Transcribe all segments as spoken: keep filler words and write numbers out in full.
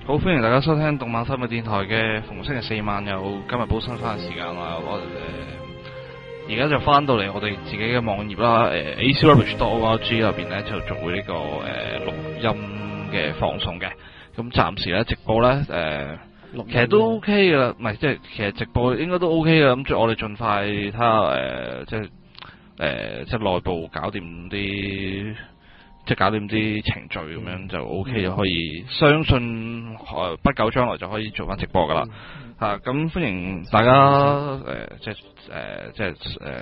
好，歡迎大家收聽動漫新聞電台嘅逢星期四晚有今日補新番嘅時間啦。我誒而家就翻到嚟我哋自己嘅網頁啦，誒、呃、A C Rubbish dot org 入邊咧就做呢、這個誒錄、呃、音嘅放送嘅。咁暫時咧直播咧誒、呃，其實都 OK 噶啦，唔係即係其實直播應該都 OK 噶。咁我哋盡快睇下誒，即係誒、呃、即係內部搞掂啲。即係搞掂啲程序咁樣就 O K 就可以，相信誒不久將來就可以做翻直播噶啦嚇。咁歡迎大家誒即係誒即係誒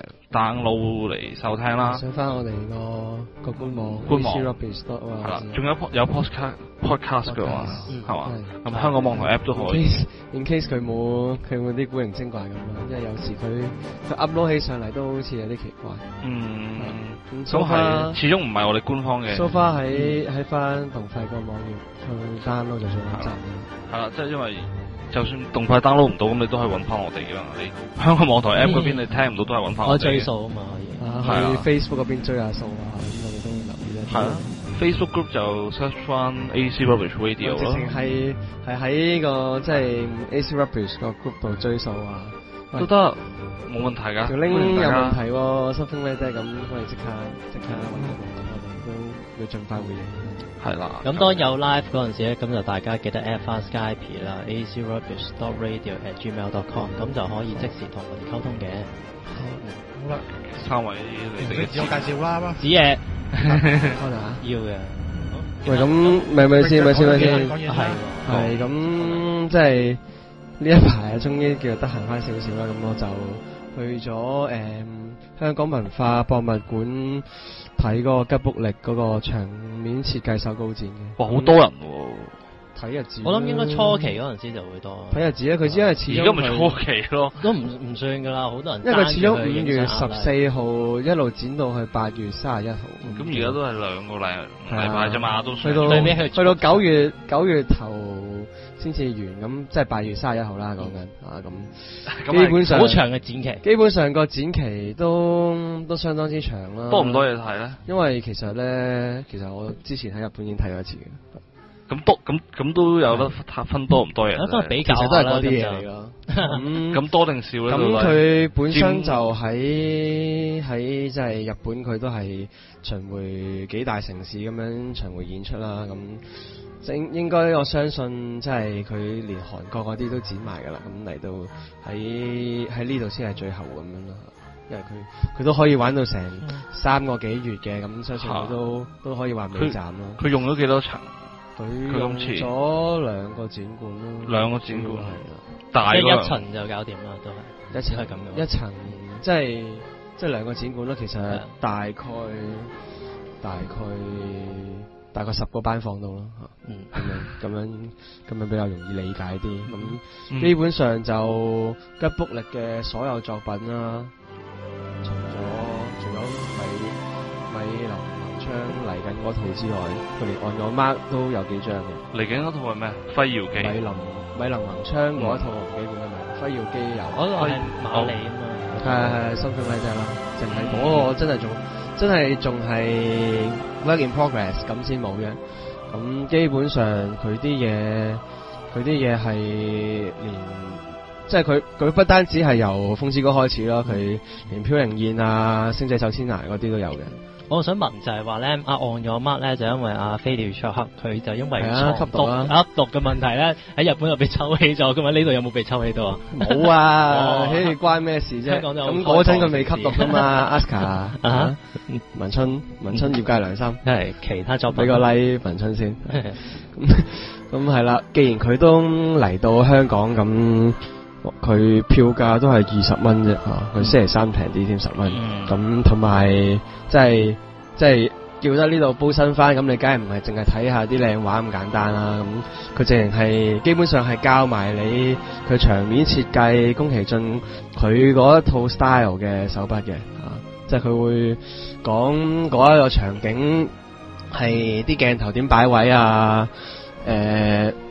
download 嚟收聽啦。 上翻我哋個個官網， 官網係啦，仲有有 podcast podcast 嘅嘛，係嘛？咁香港網台 app 都可以。 In case 佢冇佢冇啲古靈精怪咁啦，因為有時佢佢 upload 起上嚟都好似有啲奇怪。 嗯， 咁都係始終唔係我哋官方嘅。 So far 喺喺翻動費個網頁去 download 就算一集。 係啦，即係因為就算動費 download 唔到，咁你都可以揾翻我哋㗎嘛。你香港網台 app 嗰邊你聽唔到都係揾翻我哋。 我追數啊嘛可以。 係啊，去 Facebook 嗰邊追下數啊，咁我哋都留意咧。 係啊 ，Facebook group 就 search 翻 A C Rubbish Radio 咯。 直情係係喺個即係 A C Rubbish 個 group 度追數啊。 都得，冇問題㗎。 條 link 有問題喎，something like that 咁，我哋即刻即刻揾佢哋，我哋都要盡快回應。 係啦。 咁當有 live 嗰陣時咧，咁就大家記得 add 翻 Skype 啦 ，A C Rubbish dot radio at gmail dot com， 咁就可以即時同我哋溝通嘅。 好啦，三位你哋嘅自我介紹啦， 子夜， 開啦嚇， 要嘅。 喂，咁咪咪先咪先咪先， 係係咁即係。呢一排啊，終於叫做得閒翻少少啦，咁我就去咗誒、嗯、香港文化博物館睇嗰個吉卜力嗰個場面設計手稿展嘅。 哇，好多人喎！ 睇日子， 我諗應該初期嗰陣時就會多。 睇日子咧，佢只係始終而家咪初期咯， 都唔唔算㗎啦，好多人。 因為佢始終五月十四號一路展到去八月三十一號。 咁而家都係兩個禮禮拜啫嘛，都去到最尾去到九月九月頭先至完，咁即係八月三十一號啦，講緊啊咁。基本上好長嘅展期。 基本上個展期都都相當之長啦。 多唔多嘢睇咧？ 因為其實咧，其實我之前喺日本已經睇過一次嘅。咁多咁咁都有得分多唔多嘢？ 咁比較其實都係嗰啲嘢嚟咯。 咁咁多定少咧？ 咁佢本身就喺喺即係日本，佢都係巡迴幾大城市咁樣巡迴演出啦。咁應應該我相信，即係佢連韓國嗰啲都剪埋㗎啦。咁嚟到喺喺呢度先係最後咁樣咯。因為佢佢都可以玩到成三個幾月嘅，咁相信佢都、啊、都可以話尾站咯。 佢用咗幾多層？ 佢用咗兩個展館咯， 兩個展館係啦， 大即係一層就搞掂啦，都係一層係咁樣。 一層即係即係兩個展館咯，其實大概大概大概十個班房度咯，嗯，咁樣咁樣咁樣比較容易理解啲。咁、嗯、基本上就吉卜力嘅所有作品啦，除咗除咗米米林昌嚟緊嗰套之外，佢連 On Your Mark 都有幾張嘅。 嚟緊嗰套係咩？輝耀姬。 米林米林宏昌嗰一套我唔記得叫咩名，輝耀姬有。 嗰個係馬里啊嘛。 係係心胸嚟啫啦，淨係嗰個真係仲真係仲係 work in progress 咁先冇嘅。咁基本上佢啲嘢佢啲嘢係連即係佢佢不單止係由風之歌開始啦，佢連飄零燕啊、星際走天涯嗰啲都有嘅。 我想問就係話咧，阿 On Your Mark咧就因為阿飛鳥卓克佢就因為吸毒啊吸毒嘅問題咧喺日本又被抽起咗，咁啊呢度有冇被抽起到啊？ 冇啊，嘿關咩事啫？咁嗰陣佢未吸毒噶嘛 ，Aska 啊，文春文春業界良心， 係其他作品俾個 like 文春先。咁咁係啦，既然佢都嚟到香港咁。佢票價都係二十蚊啫，佢星期三平啲添十蚊，咁同埋即係即係叫得呢度煲新番，咁你梗係唔係淨係睇下啲靚畫咁簡單啦，咁佢淨係基本上係教埋你佢場面設計，宮崎駿佢嗰一套 style 嘅手筆嘅，啊，即係佢會講嗰一個場景係啲鏡頭點擺位啊。誒、呃、佈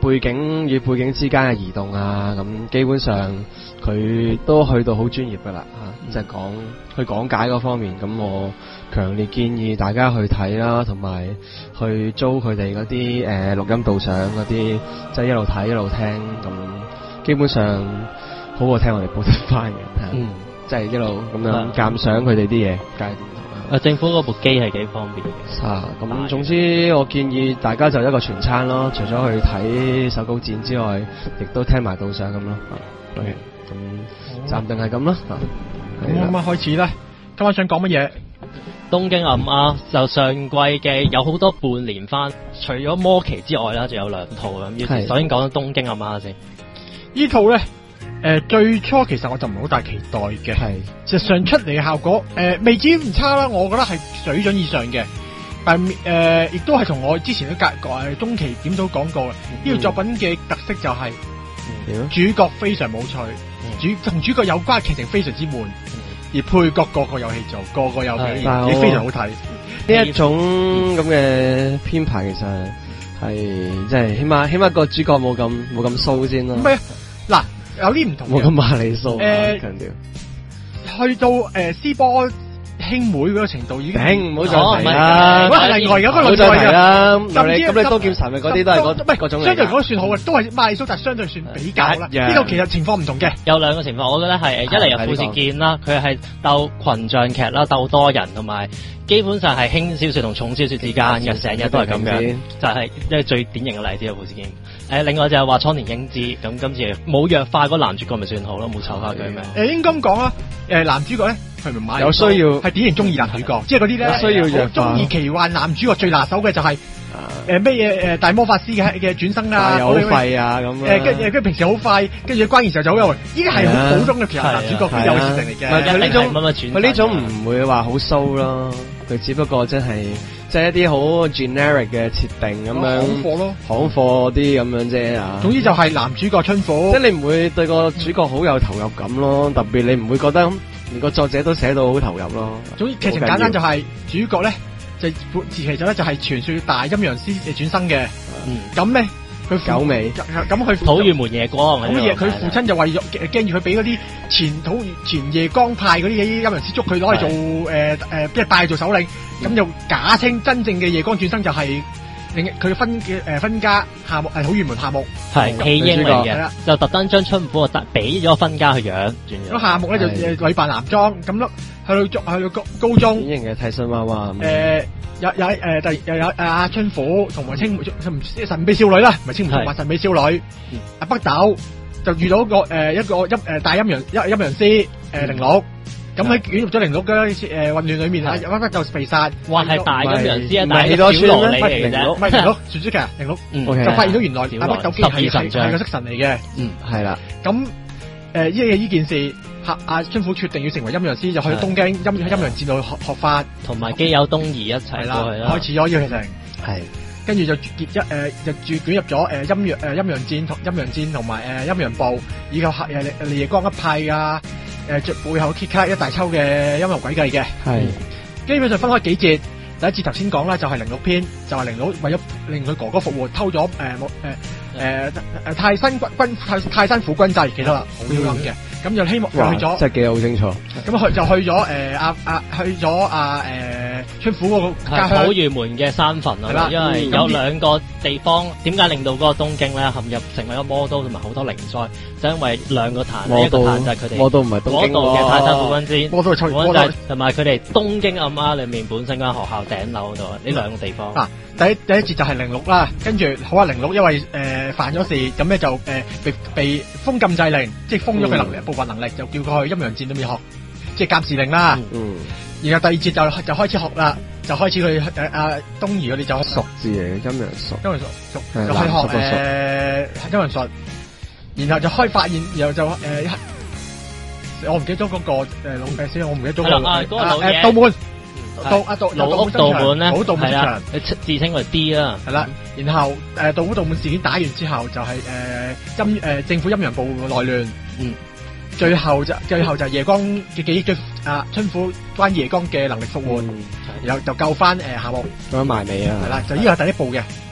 背景與背景之間嘅移動啊，咁基本上佢都去到好專業噶啦嚇，即係講去講解嗰方面，咁我強烈建議大家去睇啦，同埋去租佢哋嗰啲誒錄音導賞嗰啲，即係一路睇一路聽，咁基本上好過聽我哋報得翻嘅，嗯，即係一路咁樣鑑賞佢哋啲嘢，介唔同啦。 啊，政府嗰部機係幾方便嘅。 啊，咁總之我建議大家就一個全餐咯，除咗去睇手稿展之外，亦都聽埋導賞咁咯。OK，咁暫定係咁啦。 咁啱啱開始啦，今晚想講乜嘢？ 東京暗鴉就上季嘅有好多半年番，除咗魔奇之外啦，仲有兩套咁。於是首先講東京暗鴉先。 呢套咧，誒、呃、最初其實我就唔係好大期待嘅，係事實上出嚟嘅效果，誒、呃、未至於唔差啦，我覺得係水準以上嘅。但係誒亦都係同我之前都隔誒中期點都講過嘅，呢、嗯、套作品嘅特色就係、是嗯、主角非常冇趣，嗯、主同主角有關嘅劇情非常之悶。嗯而配角個個有戲做，個個有表現，亦非常好睇。 呢一種咁嘅編排其實係即係起碼起碼個主角冇咁冇咁騷先咯。 唔係嗱，有啲唔同。冇咁馬里蘇。 誒， 強調。 去到誒斯波兄妹嗰個程度已經。頂， 唔好再提啦。 嗰係另外有個另外嘅啦。咁你咁你刀劍神域嗰啲都係嗰唔係嗰種嚟。 相對嚟講算好嘅，都係馬里蘇，但係相對算比較啦。呢度其實情況唔同嘅。 有兩個情況，我覺得係一嚟有富士見啦，佢係鬥群像劇啦，鬥多人，同埋基本上係輕小說同重小說之間嘅，成日都係咁樣，就係一個最典型嘅例子啊！富士見。誒，另外就係話倉田英之，咁今次冇弱化嗰男主角咪算好咯，冇醜化佢咩？ 誒，應該咁講啦。誒，男主角咧，佢唔係有需要， 係典型中意男主角，即係嗰啲咧， 有需要弱化。 中意奇幻男主角最拿手嘅就係誒咩嘢誒大魔法師嘅嘅轉生啊， 好廢啊咁。 誒，跟誒跟平時好快，跟住關鍵時候就好有，依家係好普通嘅奇幻男主角都有設定嚟嘅。 佢呢種佢呢種唔會話好騷咯，佢只不過真係。即係一啲好 generic 嘅設定咁樣， 行貨咯， 行貨啲咁樣啫啊！ 總之就係男主角春火， 即係你唔會對個主角好有投入感咯，特別你唔會覺得連個作者都寫到好投入咯。 總之劇情簡單就係主角咧就其實咧就係傳說大陰陽師誒轉生嘅，咁咧佢九尾， 咁佢土御門夜光， 咁嘢佢父親就為咗驚住佢俾嗰啲前土前夜光派嗰啲陰陽師捉佢攞嚟做誒誒即係帶做首領。咁就假稱真正嘅夜光轉生就係令佢分嘅誒分家夏目誒土御門夏目係棄嬰嚟嘅，就特登將春虎特俾咗分家去養。 咁夏目咧就誒女扮男裝咁咯，去到去到高高中。 典型嘅替身娃娃。 誒有有誒第又有阿春虎同埋青神秘少女啦，唔係青梅同埋神秘少女。阿北斗就遇到一個誒一個陰誒大陰陽陰陰陽師誒鈴鹿。咁喺捲入咗零六嘅誒混亂裏面啊，有一忽就被殺， 話係大陰陽師啊，但係小羅嚟嘅啫， 唔係零六，傳說劇零六，就發現到原來阿北斗基係係係個色神嚟嘅， 嗯，係啦。 咁誒呢呢件事，阿阿春虎決定要成為陰陽師，就去東京陰陰陽戰度學學法， 同埋基友東兒一齊啦，開始咗呢個劇情， 係。 跟住就結一誒就住捲入咗誒陰陽誒陰陽戰同陰陽戰同埋誒陰陽部以及誒夜光一派啊。誒，最背後揭卡一大抽嘅陰謀詭計嘅，係基本上分開幾節。第一節頭先講啦，就係零六篇，就係零六為咗令佢哥哥復活，偷咗誒冇誒誒誒泰山軍軍泰泰山府軍制，記得啦，好要諗嘅。咁就希望就去咗， 真係記好清楚。 咁去就去咗誒阿阿去咗阿誒春虎嗰個家鄉土御門嘅山墳啊，因為有兩個地方，點解令到嗰個東京咧陷入成為咗魔都同埋好多靈災，就因為兩個壇，一個壇就係佢哋魔都唔係東京嗰度嘅泰山府軍之， 魔都係魔都同埋佢哋東京暗鴉裏面本身間學校頂樓嗰度，呢兩個地方。 啊，第一第一節就係零六啦，跟住好啊零六因為誒犯咗事，咁咧就誒被被封禁制令，即係封咗佢能力部分能力，就叫佢去陰陽戰裏面學，即係監視令啦。嗯。然後第二節就就開始學啦，就開始佢誒阿東兒佢哋就熟字嚟嘅陰陽術， 陰陽術術就去學誒陰陽術，然後就開發現，然後就誒我唔記得咗嗰個誒老誒先，我唔記得咗個誒誒道門。道阿道老屋道門咧， 老道門場， 你自稱為 D 啦， 係啦。然後誒道屋道門事件打完之後，就係誒陰誒政府陰陽部內亂，嗯，最後就最後就夜光嘅記憶，啊春虎關夜光嘅能力復活，然後就救翻誒夏目， 咁樣埋尾啊， 係啦，就呢個係第一部嘅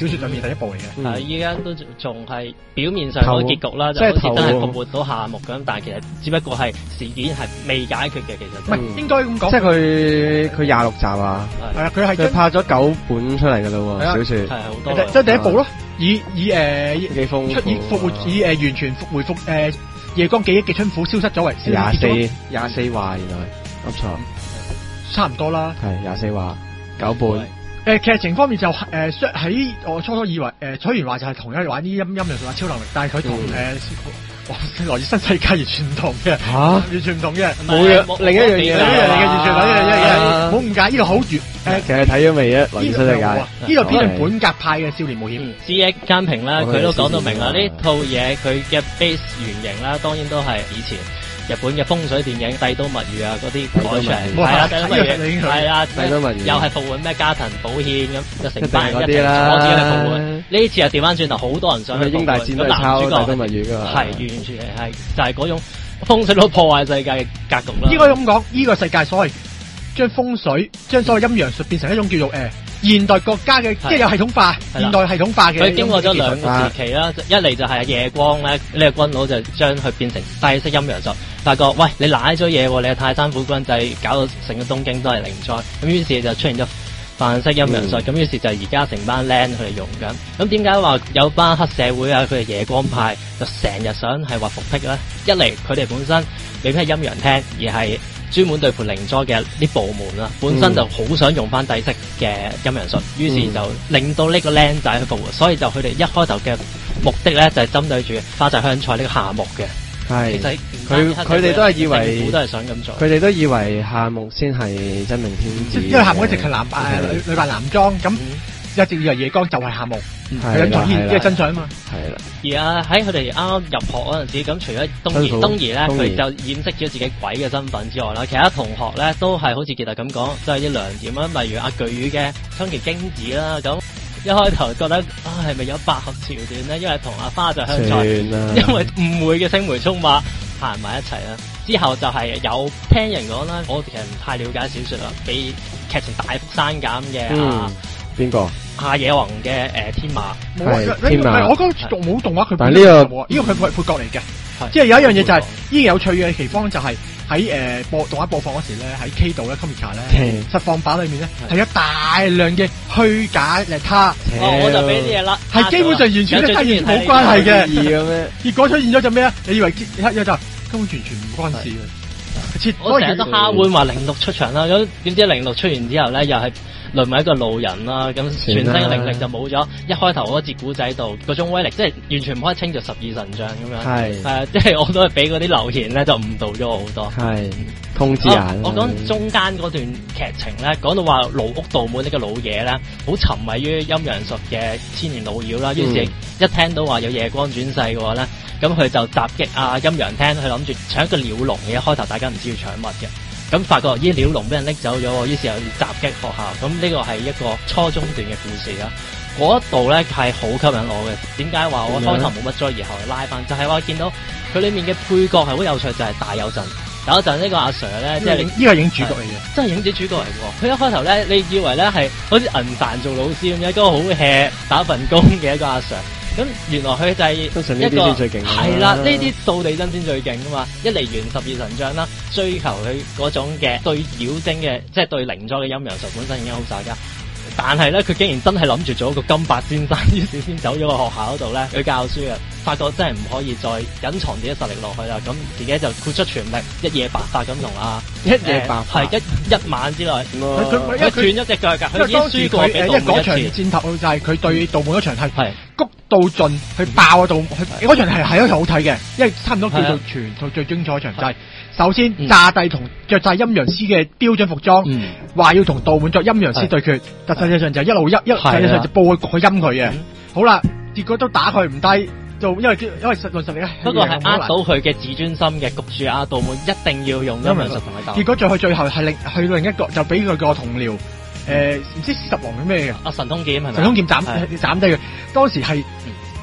小說裏面第一部嚟嘅。 係依家都仲係表面上嗰個結局啦，就好似真係復活到夏目咁，但係其實只不過係事件係未解決嘅，其實唔係應該咁講。 即係佢佢廿六集啊， 係啊，佢係佢拍咗九本出嚟㗎咯喎，小説係好多。 即係第一部咯，以以誒幾豐富出以復活以誒完全復回復誒夜光記憶嘅春虎消失咗為廿四廿四話原來噏錯， 差唔多啦。 係廿四話九本。 誒劇情方面就誒喺我初初以為誒楚原話就係同一玩啲陰陰陽術超能力，但係佢同誒來自新世界完全唔同嘅嚇，完全唔同嘅， 冇嘅另一樣嘢，另一樣嘢完全另一樣嘢，冇誤解呢個好完誒。 其實睇咗未啊？來自新世界呢個偏向本格派嘅少年冒險。 C X 間平啦，佢都講到明啦，呢套嘢佢嘅 base 原型啦，當然都係以前日本嘅風水電影《帝都物語》啊，嗰啲改出嚟，係啊，《帝都物語》係啊，《帝都物語》又係復活咩加藤寶憲咁，就成班人一齊坐住嚟復活。呢次又調翻轉頭，好多人上去英大戰都係抄《帝都物語》噶嘛， 係完全係就係嗰種風水佬破壞世界嘅格局啦。 應該咁講，呢個世界所謂將風水、將所謂陰陽術變成一種叫做誒現代國家嘅，即係有系統化、現代系統化嘅。 佢經過咗兩個時期啦，一嚟就係夜光咧，呢個軍佬就將佢變成帝式陰陽術，發覺喂你賴咗嘢喎，你係太山虎軍制，搞到成個東京都係靈災，咁於是就出現咗泛式陰陽術，咁、嗯、於是就而家成班僆佢哋用緊。咁點解話有班黑社會啊，佢哋夜光派就成日想係話復辟咧？一嚟佢哋本身未必係陰陽廳，而係專門對付靈災嘅啲部門啦，本身就好想用翻帝式嘅陰陽術，於是就令到呢個僆仔去復活，所以就佢哋一開頭嘅目的咧就係針對住花澤香菜呢個夏目嘅。 係， 其實佢佢哋都係以為， 都係想咁做。 佢哋都以為夏目先係真命天子， 因為夏目一直係男誒女女扮男裝，咁一直以為夜光就係夏目，佢隱藏呢個真相啊嘛。係啦。 而啊喺佢哋啱啱入學嗰陣時，咁除咗東兒東兒咧，佢就掩飾咗自己鬼嘅身份之外啦，其他同學咧都係好似傑特咁講，都係啲亮點啦，例如阿巨魚嘅春田京子啦咁。一開頭覺得啊，係咪有百合橋段咧？因為同阿花澤香菜，因為誤會嘅青梅竹馬行埋一齊啦。之後就係有聽人講啦，我其實唔太了解小說啦，俾劇情大幅刪減嘅啊， 邊個？ 夏野宏嘅誒天馬， 係天馬。 我覺得冇動畫佢， 但係呢個呢個佢配配角嚟嘅，即係有一樣嘢就係呢個有趣嘅地方就係。喺誒播動畫播放嗰時咧，喺 K 度咧 Comica 咧實況版裏面咧係有大量嘅虛假嘅他， 哦我就俾啲嘢啦， 係基本上完全同他完全冇關係嘅，結果出現咗就咩啊？你以為一就根本完全唔關事嘅。 我成日都蝦換話零六出場啦，咁點知零六出完之後咧又係淪為一個路人啦，咁全身嘅靈力就冇咗，一開頭嗰節古仔度嗰種威力，即係完全唔可以稱作十二神將咁樣。係係，即係我都係俾嗰啲留言咧就誤導咗我好多。係通知眼。我講中間嗰段劇情咧，講到話盧屋道滿呢個老嘢咧，好沉迷於陰陽術嘅千年老妖啦，於是一聽到話有夜光轉世嘅話咧，咁佢就襲擊啊陰陽廳，佢諗住搶一個鳥籠嘅，一開頭大家唔知要搶乜嘅。咁發覺依鳥籠俾人拎走咗，於是又要襲擊學校。咁呢個係一個初中段嘅故事啦。嗰一度咧係好吸引我嘅。點解話我開頭冇乜追，然後拉翻？就係、是、話見到佢裏面嘅配角係好有趣，就係、是、大有陣。大有陣呢個阿 Sir 咧，即係你呢個影主角嚟嘅， 真係影子主角嚟嘅。佢一開頭咧，你以為咧係好似銀壇做老師咁樣，一個好 hea 打份工嘅一個阿 Sir。咁原來佢就係一個係啦，呢啲掃地僧先最勁噶嘛！一嚟完十二神將啦，追求佢嗰種嘅對妖精嘅，即係對靈災嘅陰陽術本身已經好耍家。但係咧，佢竟然真係諗住做一個金八先生，於是先走咗個學校嗰度咧去教書啊！發覺真係唔可以再隱藏自己實力落去啦，咁自己就豁出全力，一夜白髮咁同啊一夜白髮係一一晚之內，佢佢斷咗隻腳㗎，佢已經輸過俾道滿一次。因為嗰場戰頭就係佢對道滿嗰場係谷到盡，去爆到佢嗰場係係一場好睇嘅，因為差唔多叫做全套最精彩場就係。首先，炸帝同着晒陰陽師嘅標準服裝，話、嗯、要同道滿作陰陽師對決，但實際上就一路一一實際上就報佢陰佢嘅。好啦，結果都打佢唔低，就因為因為實論實力咧， 不過係呃到佢嘅自尊心嘅，焗住阿道滿一定要用陰陽術同佢鬥。 結果再去最後係另去另一個就俾佢個同僚，誒、呃、唔知十郎係咩嘅， 阿神通劍係咪？ 神通劍斬斬低佢，當時係。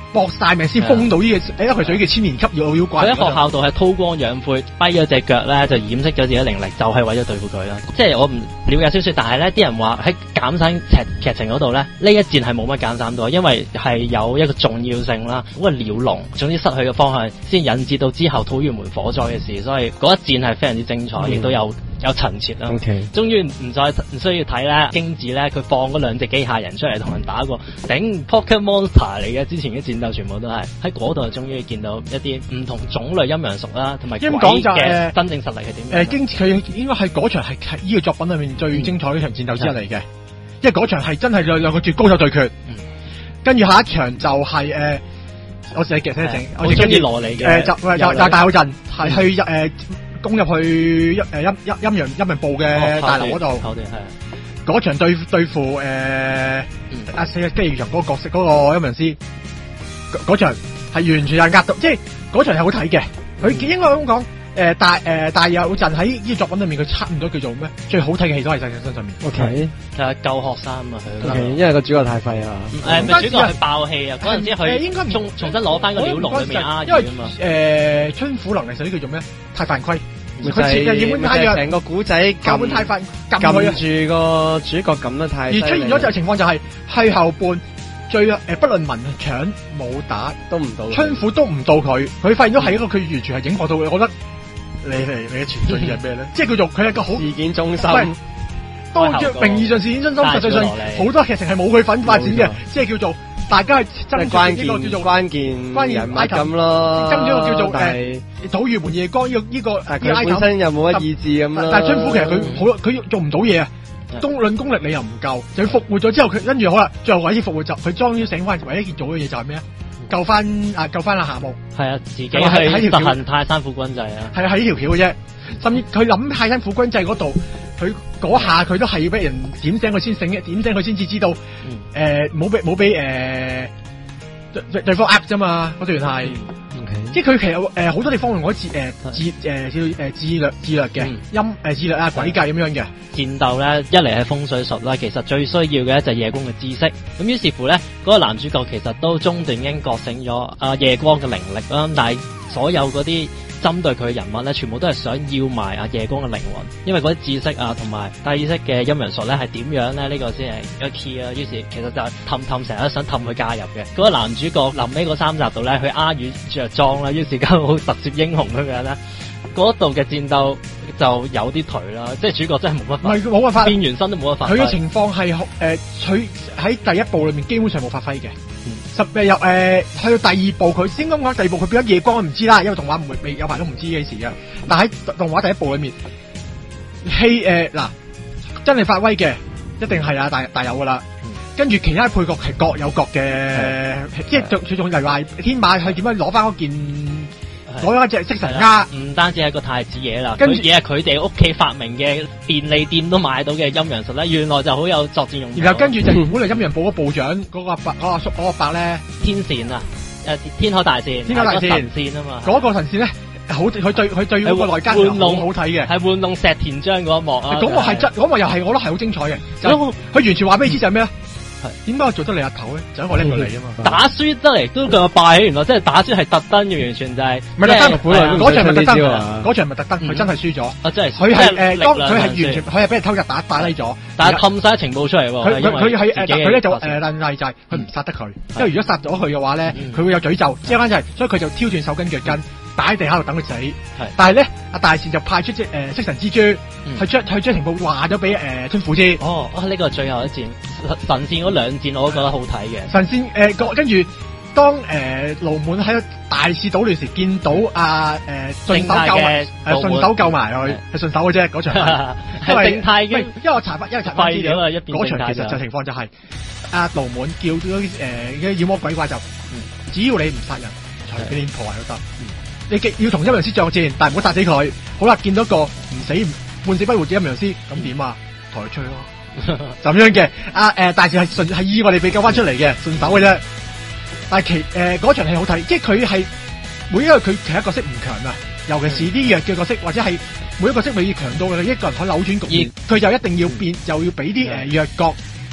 搏晒命先封到呢、這個，誒佢屬於叫千年級妖妖怪。 佢喺學校度係韜光養晦，跛咗隻腳咧就掩飾咗自己靈力，就係、是、為咗對付佢啦。即係我唔了解小說，但係咧啲人話喺減刪劇劇情嗰度咧，呢一戰係冇乜減刪到，因為係有一個重要性啦，嗰、那個鳥籠總之失去嘅方向，先引致到之後土御門火災嘅事，所以嗰一戰係非常之精彩，亦、嗯、都有有陳設啦。 Okay. 終於唔再唔需要睇咧，京子咧佢放嗰兩隻機械人出嚟同人打過，頂 Pocket Monster 嚟嘅，之前嘅戰鬥全部都係喺嗰度，終於見到一啲唔同種類陰陽屬啦，同埋鬼嘅真正實力係點樣？誒， 京子佢應該係嗰場係係呢個作品裏面最精彩嘅一場戰鬥之一嚟嘅，因為嗰場係真係兩兩個絕高手對決。嗯，跟住下一場就係、是、誒、呃，我寫劇寫成，我哋中意羅莉嘅，誒就就就大口陣係去誒。呃攻入去一誒陰陰陰陽陰陽部嘅大樓嗰度，嗰、哦、場對對付誒阿四嘅機魚場嗰個角色嗰、那個陰陽師，嗰場係完全係壓到，即係嗰場係好睇嘅。佢、嗯、應該咁講，誒、呃、大誒、呃、大有陣喺呢個作品裏面，佢差唔多叫做咩？最好睇嘅戲都係喺佢身上面。O K， 就係救學生啊，佢。O K， 因為個主角太廢啊。誒，咪主角係爆氣啊！嗰陣時佢應該重重新攞翻個鳥籠裏面啊，因為誒春虎能力實啲叫做咩？太犯規。佢設嘅野本太陽成個古仔，野本太犯撳住個主角撳得太，而出現咗就情況就係、是、去後半最誒、呃、不論文搶武打都唔到，春虎都唔到佢，佢發現咗係一個佢完全係影過到嘅，我覺得你嚟你嘅前進係咩咧？即係叫做佢係一個好事件中心，都名義上事件中心，實際上好多劇情係冇佢份發展嘅，即係叫做。大家係爭關鍵，呢個叫做關鍵關鍵人物咁咯，爭咗個叫做誒土御門夜光呢個呢個，但係佢本身又冇乜意志咁咯。但係春虎其實佢好，佢做唔到嘢啊，功論功力你又唔夠，就復活咗之後佢跟住好啦，最後唯一復活就佢終於醒翻，唯一件做嘅嘢就係咩啊？救翻啊救翻阿夏目，係啊，自己係喺實行泰山府軍制啊，係啊，喺呢條橋嘅啫，甚至佢諗泰山府軍制嗰度。佢嗰下佢都係要俾人點醒佢先醒嘅，點醒佢先至知道，誒冇俾冇俾誒對對方呃啫嘛，嗰段係，即係佢其實誒好多地方用嗰自誒自誒叫誒自略自略嘅陰誒自略啊詭計咁樣嘅戰鬥咧，一嚟係風水術啦，其實最需要嘅就係夜光嘅知識，咁於是乎咧嗰個男主角其實都中段已經覺醒咗啊夜光嘅靈力啦，但係所有嗰啲。針對佢嘅人物咧，全部都係想要埋阿夜光嘅靈魂，因為嗰啲知識啊，同埋低識嘅陰陽術咧係點樣咧？呢、這個先係一個 key 啊。於是其實就係氹氹成日想氹佢加入嘅。嗰、那個男主角臨尾嗰三集度咧，佢阿羽着裝啦，於是間好特攝英雄咁樣咧，嗰度嘅戰鬥就有啲頹啦，即係主角真係冇乜法，唔係冇辦法，變原身都冇乜法。佢嘅情況係誒，佢、呃、喺第一部裏面基本上冇發揮嘅。嗯、十誒又誒去到第二部，佢先咁講第二部佢變咗夜光，我唔知啦，因為動畫唔會未有排都唔知幾時嘅。但喺動畫第一部裏面，戲誒嗱真係發威嘅，一定係啊大大有噶啦。嗯、跟住其他配角係各有各嘅，即係最仲例如話天馬係點樣攞翻嗰件。攞咗一隻色神鴨，唔單止係個太子爺啦，跟住嘢係佢哋屋企發明嘅便利店都買到嘅陰陽術咧，原來就好有作戰用途。然後跟住就本嚟陰陽部嗰部長嗰個伯嗰個叔嗰個伯咧，天線啊，誒天海大線，天海大線神線啊嘛，嗰個神線咧好佢對佢對嗰個內奸好好睇嘅，係玩弄石田章嗰一幕啊，嗰幕係真，嗰幕又係我覺得係好精彩嘅，佢完全話俾你知就係咩咧？點解我做得你阿頭咧？就因為我叻過你啊嘛！打輸得嚟都咁敗起，原來真係打輸係特登嘅，完全就係唔係特登。嗰場咪特登，嗰場咪特登，佢真係輸咗。啊，真係佢係誒，當佢係完全佢係俾人偷入打打低咗，但係冚晒情報出嚟喎。佢佢佢係誒，佢咧就誒，但係就係佢唔殺得佢，因為如果殺咗佢嘅話咧，佢會有詛咒。之後就係，所以佢就挑斷手筋腳筋。打喺地下度等佢死，但係咧阿大善就派出隻誒色神蜘蛛，嗯、去將去將情報話咗俾誒春虎知。哦，啊呢、這個係最後一戰神仙嗰兩戰我都覺得好睇嘅。神仙誒、呃、跟住當誒盧滿喺大肆搗亂時，見到阿誒順手救埋誒順手救埋佢，係順手嘅啫嗰場。因為正太嘅，因為我查翻因為查翻資料，嗰場其實就情況就係阿盧滿叫咗啲誒妖魔鬼怪就，嗯、只要你唔殺人，隨便破壞都得。嗯你要同陰陽師作戰，但係唔好殺死佢。好啦，見到個唔死半死不活嘅陰陽師，咁點啊？抬佢吹咯，咁樣嘅。啊誒，大致係順係意外地被救翻出嚟嘅，順手嘅啫。但係其誒嗰場戲好睇，即係佢係每一個佢其他角色唔強啊，尤其是啲弱嘅角色，或者係每一個角色未強到嘅，一個人可以扭轉局面，佢就一定要變，就要俾啲誒弱角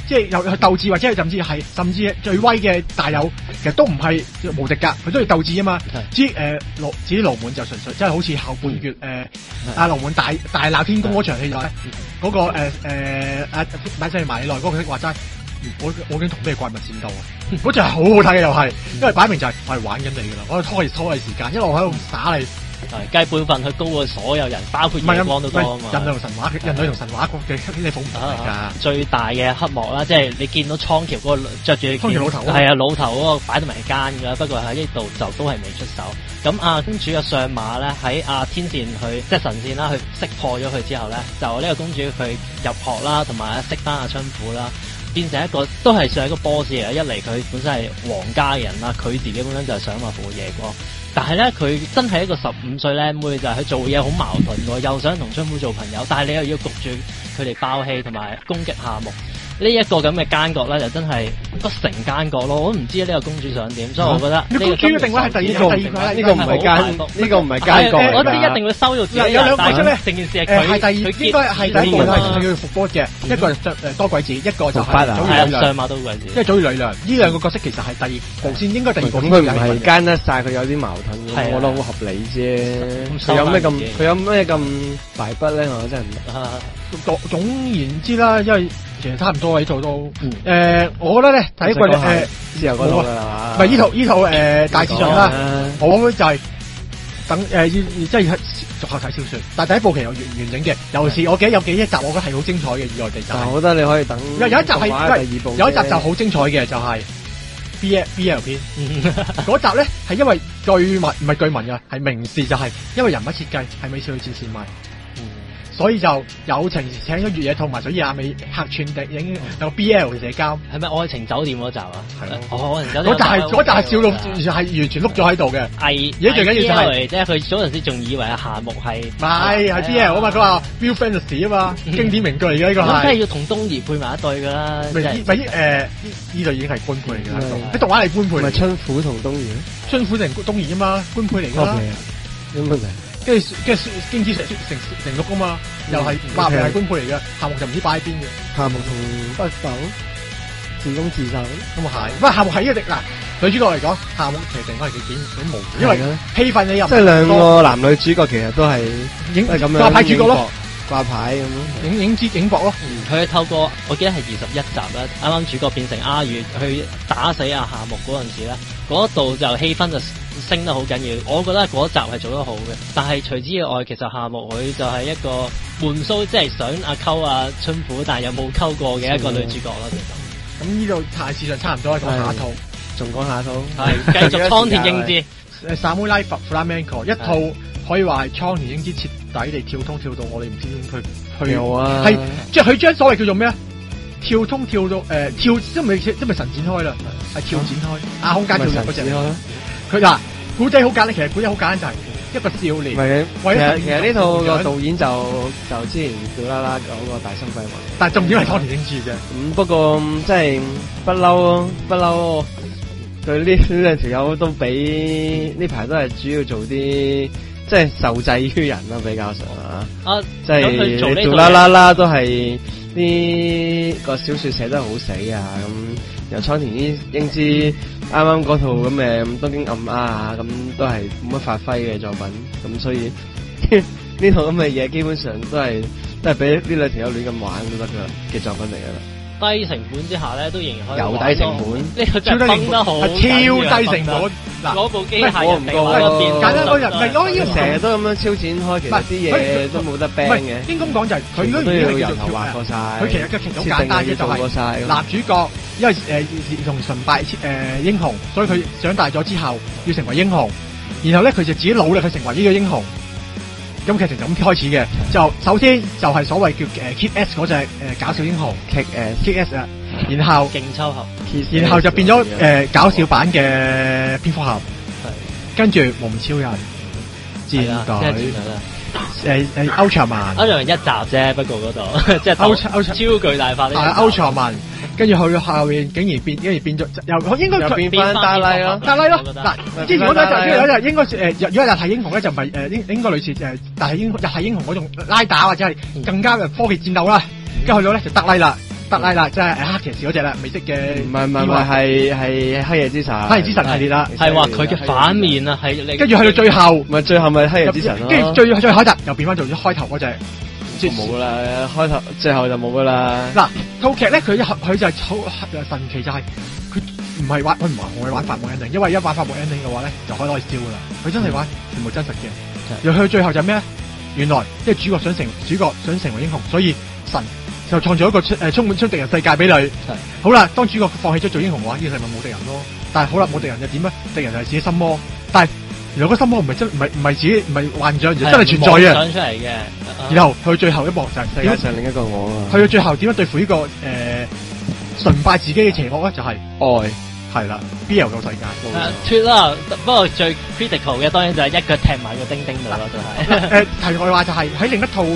即係有有鬥志或者係甚至係甚至最威嘅大友，其實都唔係無敵㗎，佢都要鬥志啊嘛。至於誒盧至於盧滿就純粹即係好似後半月誒阿盧滿大大鬧天宮嗰場戲就咧，嗰個誒誒阿買晒埋內嗰個話齋。我我已經同咩怪物戰鬥啊！嗰場係好好睇嘅又係，因為擺明就係我係玩緊你㗎啦，我係拖你拖你時間，一路喺度打你。 係計輩份，佢高過所有人，包括夜光都多啊嘛。人類同神話，人類同神話嘅嘅風格嚟㗎。最大嘅黑幕啦，即係你見到倉橋嗰個著住倉橋老頭，係啊老頭嗰個擺到埋奸㗎，不過喺呢度就都係未出手。咁啊公主嘅上馬咧，喺啊天線去即係神線啦，去識破咗佢之後咧，就呢個公主佢入學啦，同埋識翻阿春虎啦。變成一個都係算係一個 boss 嚟嘅，一嚟佢本身係皇家嘅人啦，佢自己本身就係想話復活夜光，但係咧佢真係一個十五歲靚妹，就係佢做嘢好矛盾喎，又想同春虎做朋友，但係你又要焗住佢哋爆氣同埋攻擊夏目。呢一個咁嘅奸角咧，就真係不成奸角咯！我都唔知呢個公主想點，所以我覺得呢個公主嘅定位係第二個， 呢個唔係奸，呢個唔係奸角。 我知一定會收到自己。有兩個出咧，成件事係佢係第二，應該係第一個係叫復波嘅，一個係誒多鬼子，一個就係早乙女良。上馬多鬼子，即係早乙女良。呢兩個角色其實係第二部先，應該第二部先。 佢唔係奸得晒，佢有啲矛盾嘅，我覺得好合理啫。佢有咩咁？佢有咩咁敗筆咧？我真係唔明。 總總言之啦，因為。其實差唔多喺度都，誒、呃，我覺得咧睇一季誒， 自由嗰套啦， 唔係呢套呢套誒大市場啦，我就係等誒要即係逐後睇小說，但係第一部其實完完整嘅，尤其是我記得有幾一集，我覺得係好精彩嘅意外地集。 我覺得你可以等有有一集係第二部，有一集就好精彩嘅，就係 B L B L 篇嗰集咧，係因為據聞唔係據聞嘅，係明示就係因為人物設計係美少女戰士賣。所以就友情請咗越野同埋水野亞美客串地影有個 B L 嘅社交，係咪愛情酒店嗰集啊？係咯，哦，愛情酒店嗰集係嗰集係笑到係完全碌咗喺度嘅。係，而家最緊要就係即係佢嗰陣時仲以為阿夏目係，唔係係 B L 啊嘛，佢話 Real Fantasy 啊嘛，經典名句嚟嘅呢個係。咁梗係要同東兒配埋一對㗎啦。咪咪誒呢度已經係官配嚟㗎啦，喺動畫係官配。 咪春虎同東兒咧？ 春虎定東兒啊嘛，官配嚟㗎啦。 有問題？ 跟住跟住經知成成成六啊嘛，又係話明係官配嚟嘅，夏目就唔知擺喺邊嘅。 夏目同不朽自攻自受， 咁啊係，不過夏目係一滴嗱女主角嚟講，夏目其實定係幾幾幾無，因為戲份你又即係兩個男女主角其實都係影咁樣掛牌主角咯， 掛牌咁咯， 影影之影博咯。 佢、嗯、透過我記得係二十一集啦，啱啱主角變成阿月去打死阿夏目嗰陣時咧，嗰度就氣氛就升得好緊要，我覺得嗰集係做得好嘅。但係除此以外，其實夏目佢就係一個悶騷，即係想阿溝阿春虎，但係又冇溝過嘅一個女主角啦。其實咁呢度大致上差唔多，講下一套，仲講下一套，係繼續倉田英之誒Samurai Flamenco 一套可以話係倉田英之徹底地跳通跳到我哋唔知點去去，係即係佢將所謂叫做咩啊？跳通跳到誒、呃、跳，即係咪即係咪神展開啦？係跳展開，亞、啊、空間跳入嗰隻。佢嗱古仔好簡單，其實古仔好簡單，就係一個少年。唔係嘅，其實其實呢套個導演就就之前叫啦啦嗰個大生輝雲，但係重點係倉田英之啫。咁不過即係不嬲不嬲，佢呢呢兩條友都俾呢排都係主要做啲即係受制於人啦，比較上啊。啊，即係做做啦啦啦都係呢個小說寫得好死啊咁。由倉田英之啱啱嗰套咁嘅東京暗鴉啊，咁都係冇乜發揮嘅作品，咁所以呢套咁嘅嘢基本上都係都係俾呢兩條友亂咁玩都得嘅嘅作品嚟噶啦。低成本之下咧，都仍然可以有低成本，呢個真係崩得好，超低成本。嗱，嗰部機械人嚟嗰邊，簡單嗰日唔係我呢個成日都咁樣超展開，其實啲嘢都冇得 ban 嘅。應該咁講就係佢如果都要由頭畫過晒。佢其實嘅劇情好簡單嘅，就係男主角因為誒同崇拜誒英雄，所以佢長大咗之後要成為英雄，然後咧佢就自己努力去成為呢個英雄。咁劇情就咁開始嘅，就首先就係所謂叫誒 Kid S 嗰隻誒搞笑英雄 Kid S，Kid S 啊，然後勁抽合，然後就變咗誒搞笑版嘅蝙蝠俠，跟住蒙面超人、戰隊、誒誒歐長曼，歐長曼一集啫，不過嗰度即係歐歐超巨大化，係歐長曼。跟住去後面竟然變，竟然變咗又應該又變翻達拉咯，達拉咯。嗱，之前嗰陣就有就應該誒，如果日系英雄咧就唔係誒應應該類似誒，但係英日系英雄嗰種拉打或者係更加嘅科技戰鬥啦。跟住去到咧就達拉啦， 德拉啦，即係黑騎士嗰隻啦，美式嘅。 唔係唔係唔係係係黑夜之神。 黑夜之神系列啦， 係話佢嘅反面啊，係跟住去到最後， 咪最後咪黑夜之神咯。 跟住最最後一集又變翻做咗開頭嗰隻。 冇啦，開頭最後就冇噶啦。 嗱，套劇咧，佢佢就係好神奇，就係佢唔係玩，佢唔係同佢玩發夢 ending，因為一玩發夢 ending 嘅話咧，就可以攞去燒噶啦。佢真係玩全部真實嘅。又去到最後就係咩咧？原來即係主角想成主角想成為英雄，所以神就創造一個誒充滿出敵人世界俾你。好啦，當主角放棄咗做英雄嘅話，呢個世界咪冇敵人咯。但係好啦，冇敵人就點咧？敵人就係自己心魔，但係。原來個心魔唔係真唔係唔係自己唔係幻象，而真係存在嘅。 想出嚟嘅。 然後去到最後一幕就係世界上另一個我啊。 去到最後點樣對付呢、這個誒崇、呃、拜自己嘅邪惡咧？就係、是、 愛係啦 ，B L 嘅世界。 脱啦，不過最 critical 嘅當然就係一腳踢埋個丁丁度啦，就係、是。誒、呃、題外話就係喺另一套誒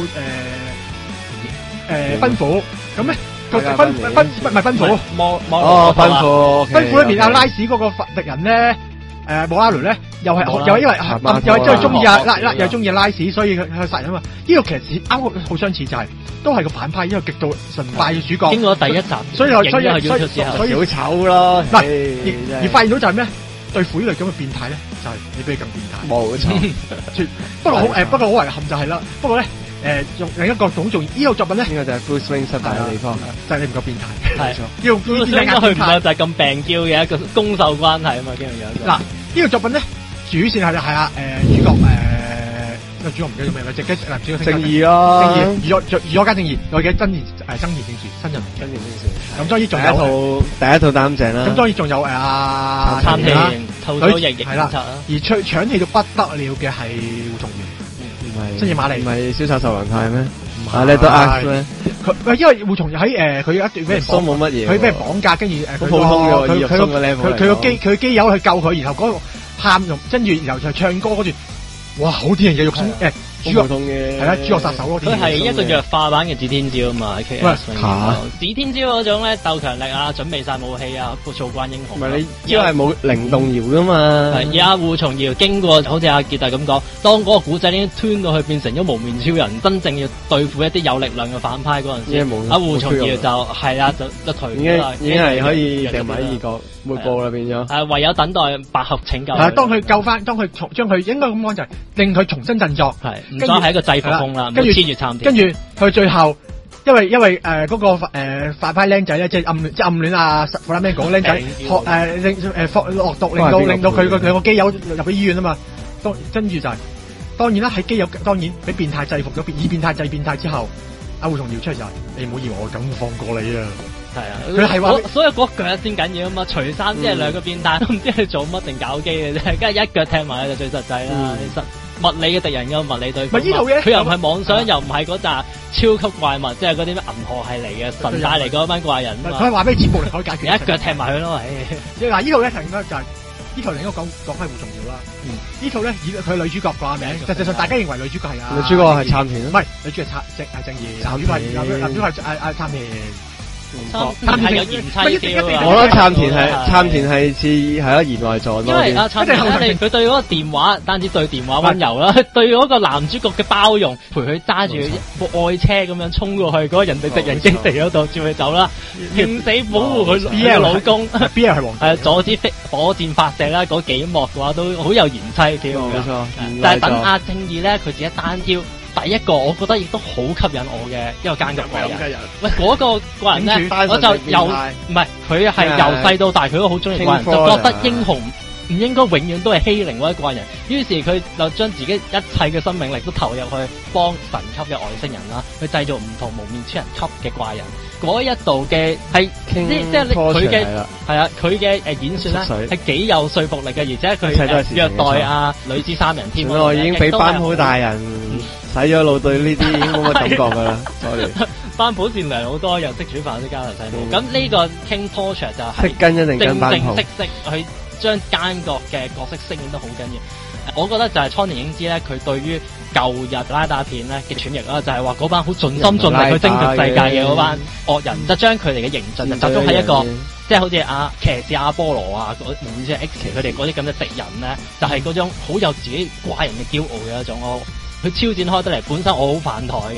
誒奔虎咁咧。奔奔奔唔係奔虎， 魔魔哦奔虎， 奔虎裏面阿拉史嗰個敵人咧。誒，莫拉雷咧，又係又係因為又係真係中意阿拉拉，又係中意拉史，所以佢佢殺人啊嘛。呢個其實啱好相似，就係都係個反派，一個極度崇拜嘅主角。 經過第一集， 所以所以所以所以好醜咯。 嗱，而而發現到就係咩？對付呢類咁嘅變態咧，就係你比佢更變態。 冇錯。 不過好誒，不過好遺憾就係啦。不過咧。誒，用另一個種重呢套作品咧， 呢個就係 Bruce Wayne 失敗嘅地方， 就係你唔夠變態。 係， 要呢啲應該佢唔係就係咁病嬌嘅一個攻受關係啊嘛，經常有。嗱， 呢個作品咧，主線係係啊，誒，主角誒，個主角唔記得做咩啦，直接男主角正義咯， 正義，娛樂娛樂家正義，我記得真言誒，真言正義，新人真言正義。咁當然仲有一套第一套擔正啦。 咁當然仲有誒阿參戲透咗翼翼係啦，而搶搶戲到不得了嘅係胡松元。新野馬利唔係小丑受良太咩？啊，你都呃咩？ 佢因為胡松元喺誒，佢有一段俾人綁冇乜嘢，佢俾人綁架，跟住誒， 好普通嘅，佢佢佢佢個機佢機友去救佢，然後嗰個喊用，跟住然後就唱歌嗰段，哇，好啲人嘅肉鬆誒。主角係啦，主角殺手咯。 佢係一個弱化版嘅指天椒啊嘛，喺 K S 上指天椒嗰種咧鬥強力啊，準備晒武器啊，做慣英雄。 唔係你，因為冇靈動搖噶嘛。 係而阿胡松堯經過，好似阿傑大咁講，當嗰個古仔已經吞到去變成咗無面超人，真正要對付一啲有力量嘅反派嗰陣時，阿胡松堯就係啦，就就頹咗啦。 已經係可以掟埋二個末部啦，變咗。 係唯有等待百合拯救。 係當佢救翻，當佢重將佢應該咁講就係令佢重新振作。 係。唔再係一個制服控啦， 跟住千月慘跟住去最後，因為因為誒嗰、呃那個誒、呃、反派僆仔咧，即係暗即係暗戀啊弗拉明哥僆仔，學誒令誒放落毒，令到令到佢個兩個基友入咗醫院啊嘛。當跟住就係、是、當然啦，喺基友當然俾變態制服咗，以變態制變態之後，阿胡松堯出嚟就係你唔好以為我咁放過你啊！係啊，佢係話， 所以嗰腳先緊要啊嘛，除衫即係兩個變態，都唔知佢做乜定搞基嘅啫，梗係一腳踢埋就最實際啦。其實物理嘅敵人嘅物理對付， 唔係呢套嘢， 佢又唔係妄想，又唔係嗰扎超級怪物，即係嗰啲咩銀河系嚟嘅神帶嚟嗰班怪人。 佢係話俾你知暴力可以解決， 一腳踢埋佢咯，唉！ 即係嗱，呢套咧就應該就係呢套，另一個講講翻胡松堯啦。呢套咧以佢女主角個名，實際上大家認為女主角係啊， 女主角係杉田， 唔係女主角係正係正義，男主角係男主角係阿阿杉田。 杉田係有賢妻嘅， 我覺得杉田係杉田係似係咯賢內助。 因為阿杉田佢佢對嗰個電話，單止對電話溫柔啦，對嗰個男主角嘅包容，陪佢揸住部愛車咁樣衝過去嗰個人哋敵人基地嗰度，照佢走啦，拼死保護佢嘅老公。 B L 係王， 係阻止飛火箭發射啦，嗰幾幕嘅話都好有賢妻幾好嘅。冇錯，但係等阿正義咧，佢自己單挑。第一個我覺得亦都好吸引我嘅一個奸角怪人，喂嗰、那個怪人咧，我就由唔係佢係由細到大佢都好中意怪人，就覺得英雄唔應該永遠都係欺凌嗰啲怪人，於是佢就將自己一切嘅生命力都投入去幫神級嘅外星人啦，去製造唔同無面超人級嘅怪人。嗰一度嘅係即即係佢嘅係啊，佢嘅誒演說咧係幾有說服力嘅，而且佢虐待啊女子三人添。 我已經俾班普大人洗咗腦，對呢啲已經冇乜感覺噶啦。sorry， 班普善良好多，又識煮飯啲家頭細務。咁呢個 King Torture 就係識跟一定跟班普， 正正式式去將奸角嘅角色飾演得好緊要。我覺得就係蒼田英之咧，佢對於舊日拉打片咧嘅詮釋啦，就係話嗰班好盡心盡力去征服世界嘅嗰班惡人，就將佢哋嘅形象就集中喺一個，即係好似阿騎士阿波羅啊，嗰唔知係 X 佢哋嗰啲咁嘅敵人咧，就係嗰種好有自己怪人嘅驕傲嘅一種咯。佢超展開得嚟，本身我好反台嘅，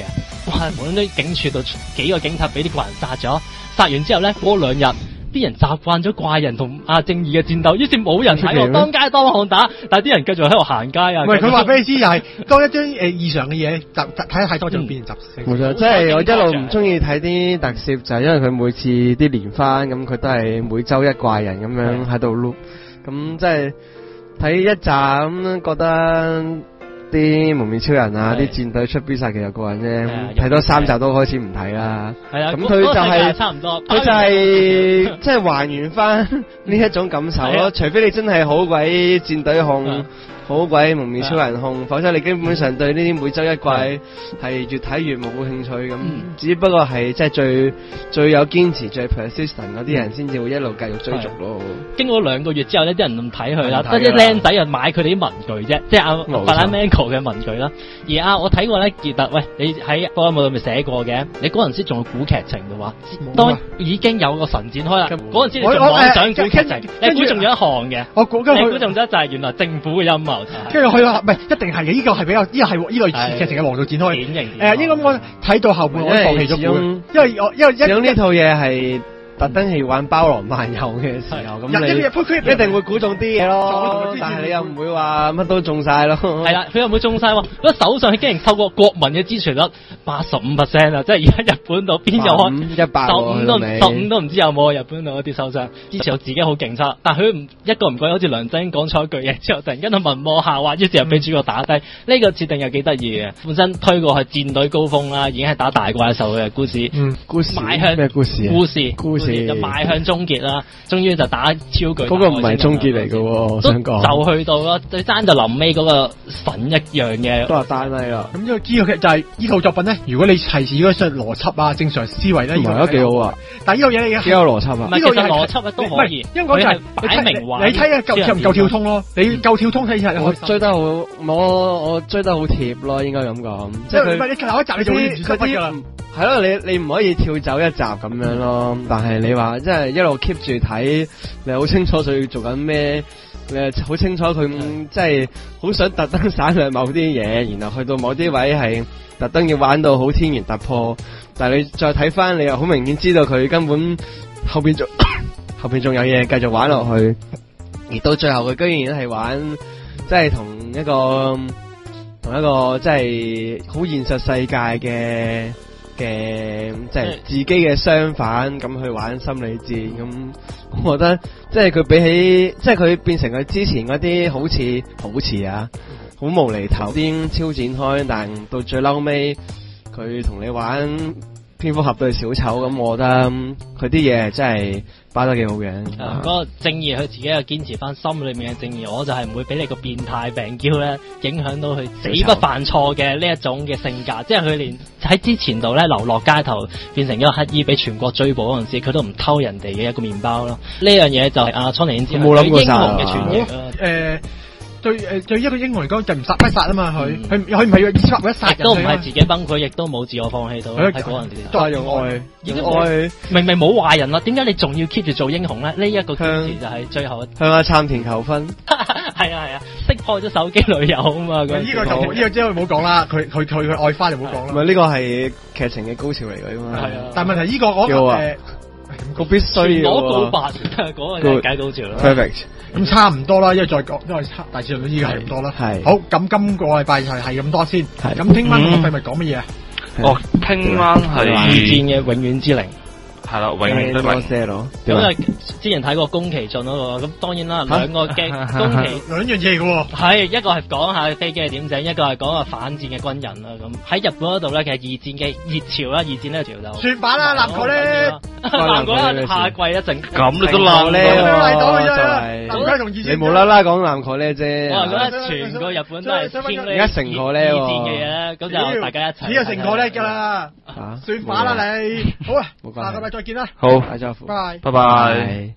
哇！無論啲警署度幾個警察俾啲怪人殺咗，殺完之後咧過兩日。啲人習慣咗怪人同阿正義嘅戰鬥，於是冇人喺度當街當巷打，但係啲人繼續喺度行街啊！ 唔係佢話俾你知就係當一張誒異常嘅嘢，睇睇太多就變習性。 冇錯，即係我一路唔中意睇啲特攝，就係因為佢每次啲連番咁，佢都係每週一怪人咁樣喺度 loop，咁即係睇一集咁覺得。啲蒙面超人啊，啲戰隊出必殺技又過癮啫，睇多三集都開始唔睇啦。係啊，咁佢就係差唔多，佢就係即係還原翻呢一種感受咯。除非你真係好鬼戰隊控，好鬼蒙面超人控，否則你基本上對呢啲每週一季係越睇越冇興趣咁。只不過係即係最最有堅持、最 persistent 嗰啲人先至會一路繼續追逐咯。經過兩個月之後呢，啲人唔睇佢啦，得啲僆仔又買佢哋啲文具啫，即係阿法蘭曼科嘅文具啦。而啊，我睇過咧，傑特，喂，你喺波音度咪寫過嘅？你嗰陣時仲有估劇情嘅話，當已經有個神展開啦，嗰陣時你仲妄想估劇情，你估仲有一行嘅，我估你估仲得就係原來政府嘅陰謀。跟住佢話唔係一定係嘅，呢個係比較呢個係呢個劇情嘅王道展開。典型誒，應該我睇到後半我放棄咗，因為我因為始終呢套嘢係。特登係玩包羅萬有嘅時候，咁你一定會估中啲嘢咯。但係你又唔會話乜都中晒咯。係啦，佢又唔會中晒喎。嗰手上佢竟然透過國民嘅支持率八十五 percent 啊！即係而家日本度邊有一百十五都十五都唔知有冇日本度嗰啲手上支持，我自己好勁差。但係佢唔一個唔覺，好似梁振英講錯一句嘢之後，突然間佢文魔下滑，於是又俾主角打低。呢、嗯、個設定又幾得意嘅。本身推過去戰隊高峰啦，已經係打大怪獸嘅故事。嗯，故事邁向咩故事？故事故事。就邁向終結啦，終於就打超巨。嗰個唔係終結嚟嘅喎，我想講。就去到咯，最爭就臨尾嗰個神一樣嘅。都係單例啦。咁呢個呢個劇就係呢套作品咧，如果你係如果上邏輯啊、正常思維咧，唔係都幾好啊。但係呢個嘢幾有邏輯啊？呢個嘢邏輯都可以。因為就係擺明話，你睇下夠跳唔夠跳通咯？你夠跳通睇下。我追得好，我我追得好貼咯，應該咁講。即係佢。你頭一集你就完全失筆㗎啦。係咯，你你唔可以跳走一集咁樣咯，但係你話即係一路 keep 住睇，你好清楚佢做緊咩，你好清楚佢即係好想特登省略某啲嘢，然後去到某啲位係特登要玩到好天然突破，但係你再睇翻，你又好明顯知道佢根本後邊仲後邊仲有嘢繼續玩落去，而到最後佢居然係玩即係同一個同一個即係好現實世界嘅。嘅即係自己嘅相反咁去玩心理戰，咁我覺得即係佢比起即係佢變成佢之前嗰啲好似好似啊好無厘頭啲超展開，但到最嬲尾佢同你玩蝙蝠俠對小丑，咁我覺得佢啲嘢真係包得幾好嘅。誒、嗯，嗰、那個正義佢自己又堅持翻心裏面嘅正義，我就係唔會俾你個變態病嬌咧影響到佢死不犯錯嘅呢一種嘅性格。即係佢連喺之前度咧流落街頭變成一個乞衣俾全國追捕嗰陣時，佢都唔偷人哋嘅一個麵包咯。呢樣嘢就係阿蒼田之冇諗過英雄嘅傳譯啦。誒。對誒，對一個英雄嚟講就唔殺不殺啊嘛，佢佢佢唔係以殺為殺人，都唔係自己崩潰，亦都都冇自我放棄到喺嗰陣時，都係用愛，用愛。明明冇壞人啦，點解你仲要 keep 住做英雄咧？呢一個堅持就係最後向阿杉田求婚。係啊係啊，識破咗手機女友啊嘛。呢個就呢個之後唔好講啦，佢佢佢佢愛花就唔好講啦。唔係呢個係劇情嘅高潮嚟㗎嘛。係啊，但係問題呢個我誒。個必須要攞告白，嗰個解高潮啦。Perfect，咁差唔多啦，因為再講，因為差大致上都依個係咁多啦。係好，咁今個禮拜係係咁多先。係咁，聽晚個廢物講乜嘢啊？哦，聽晚係二戰嘅永遠之靈。係啦，永遠都係咯。咁啊，之前睇過宮崎駿嗰個，咁當然啦，兩個機宮崎兩樣嘢嘅喎。係一個係講下飛機係點整，一個係講下反戰嘅軍人啦。咁喺日本嗰度咧，其實二戰嘅熱潮啦，二戰呢個潮流。算吧啦，籃球咧，籃球咧下季一陣咁你都爛咧，嚟到嘅啫。籃球同二戰，你無啦啦講籃球咧啫。我覺得全個日本都係偏呢，而家成個咧二戰嘅嘢咧，咁就大家一齊。只有成個叻㗎啦，算吧啦你。好啊，下個禮拜再見啦。好，大家好，拜拜，拜拜。